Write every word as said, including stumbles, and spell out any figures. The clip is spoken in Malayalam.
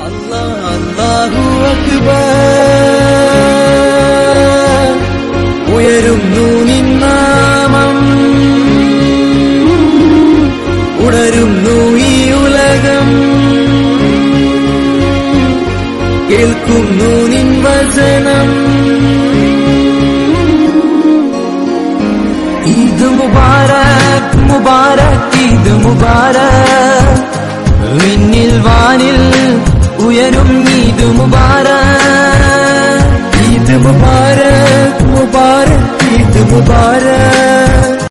അല്ലാഹ് അല്ലാഹു അക്ബർ ഉയരുന്നു നിന്നാമം ഉണരുന്നു ഈ ഉലകം കേൾക്കുന്നു നിൻ വചനം ഈദ് മുബാരക് മുബാരക് ഈദ് മുബാരക് വിണ്ണിൽ വാനിൽ ഉയരും ഈദ് മുബാരക് ഈദ് മുബാരക് മുബാരക് ഈദ് മുബാരക്